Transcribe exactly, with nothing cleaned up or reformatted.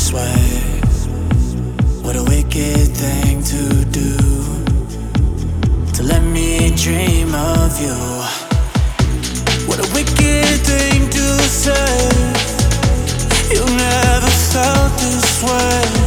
this way. What a wicked thing to do, to let me dream of you. What a wicked thing to say. You never felt this way.